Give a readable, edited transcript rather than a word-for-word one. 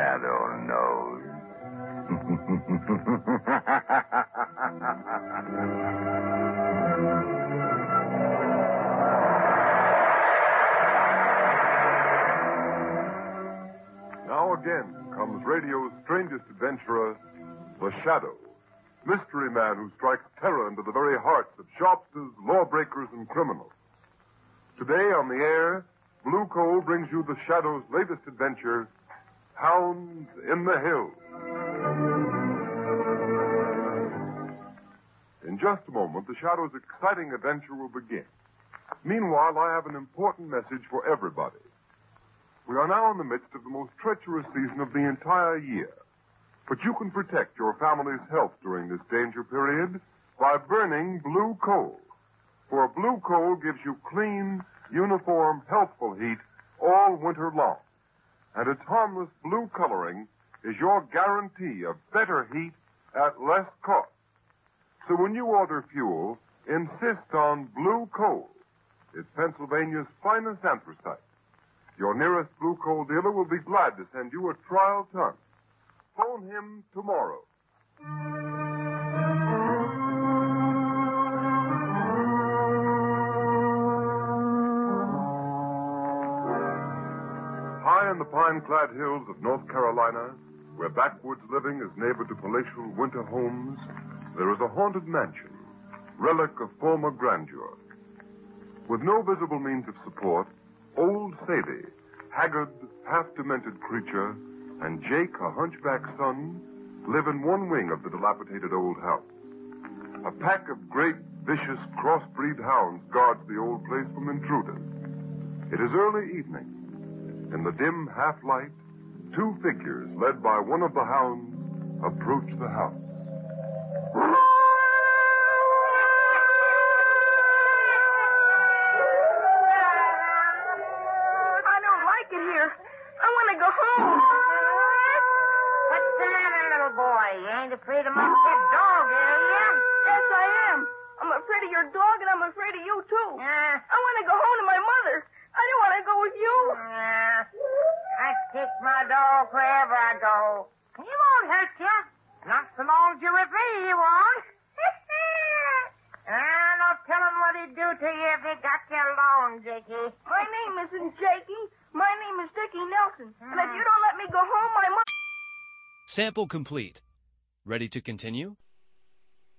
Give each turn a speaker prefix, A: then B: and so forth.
A: shadow knows.
B: Now again comes radio's strangest adventurer, the Shadow, mystery man who strikes terror into the very hearts of shopsters, lawbreakers, and criminals. Today on the air, Blue Coal brings you the Shadow's latest adventure, Hounds in the Hills. In just a moment, the Shadow's exciting adventure will begin. Meanwhile, I have an important message for everybody. We are now in the midst of the most treacherous season of the entire year. But you can protect your family's health during this danger period by burning blue coal. For blue coal gives you clean, uniform, healthful heat all winter long. And its harmless blue coloring is your guarantee of better heat at less cost. So when you order fuel, insist on blue coal. It's Pennsylvania's finest anthracite. Your nearest blue coal dealer will be glad to send you a trial ton. Phone him tomorrow. High in the pine-clad hills of North Carolina, where backwoods living is neighbor to palatial winter homes, there is a haunted mansion, relic of former grandeur. With no visible means of support, old Sadie, haggard, half-demented creature, and Jake, a hunchback son, live in one wing of the dilapidated old house. A pack of great, vicious, crossbreed hounds guards the old place from intruders. It is early evening. In the dim half-light, two figures, led by one of the hounds, approach the house.
C: Afraid of my pet dog, are you?
D: Yes, I am. I'm afraid of your dog, and I'm afraid of you, too. I want to go home to my mother. I don't want to go with you.
C: I take my dog wherever I go. He won't hurt you. Not so long as you're with me, he won't. No telling what he'd do to you if he got you alone, Jakey.
D: My name isn't Jakey. My name is Dickie Nelson. And if you don't let me go home, my mother...
E: Sample complete. Ready to continue?